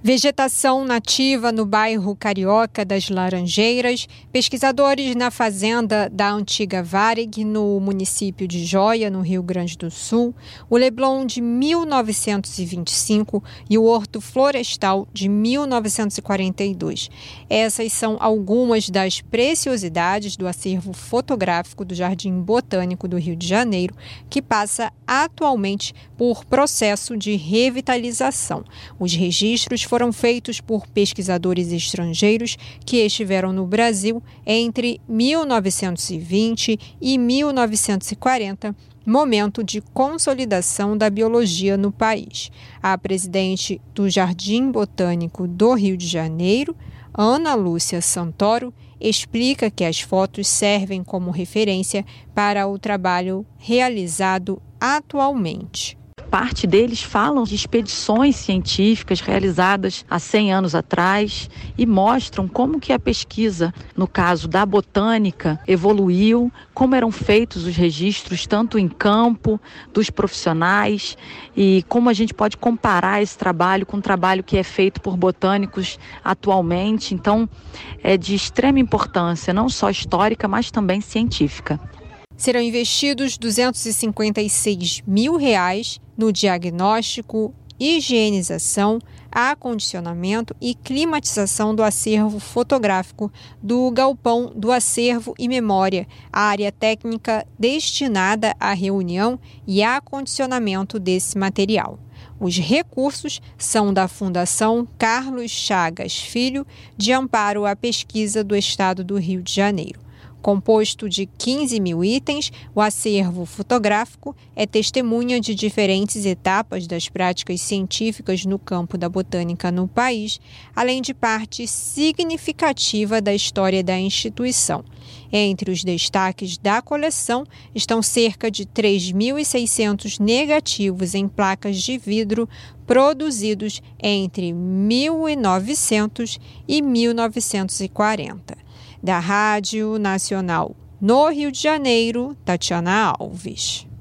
Vegetação nativa no bairro Carioca das Laranjeiras, pesquisadores na fazenda da antiga Varig, no município de Joia, no Rio Grande do Sul, o Leblon de 1925 e o Horto Florestal de 1942. Essas são algumas das preciosidades do acervo fotográfico do Jardim Botânico do Rio de Janeiro, que passa atualmente por processo de revitalização. Os registros foram feitos por pesquisadores estrangeiros que estiveram no Brasil entre 1920 e 1940, momento de consolidação da biologia no país. A presidente do Jardim Botânico do Rio de Janeiro, Ana Lúcia Santoro, explica que as fotos servem como referência para o trabalho realizado atualmente. Parte deles falam de expedições científicas realizadas há 100 anos atrás e mostram como que a pesquisa, no caso da botânica, evoluiu, como eram feitos os registros, tanto em campo, dos profissionais, e como a gente pode comparar esse trabalho com o trabalho que é feito por botânicos atualmente. Então, é de extrema importância, não só histórica, mas também científica. Serão investidos R$ 256 mil no diagnóstico, higienização, acondicionamento e climatização do acervo fotográfico do Galpão do Acervo e Memória, a área técnica destinada à reunião e acondicionamento desse material. Os recursos são da Fundação Carlos Chagas Filho, de amparo à pesquisa do Estado do Rio de Janeiro. Composto de 15 mil itens, o acervo fotográfico é testemunha de diferentes etapas das práticas científicas no campo da botânica no país, além de parte significativa da história da instituição. Entre os destaques da coleção estão cerca de 3.600 negativos em placas de vidro produzidos entre 1900 e 1940. Da Rádio Nacional no Rio de Janeiro, Tatiana Alves.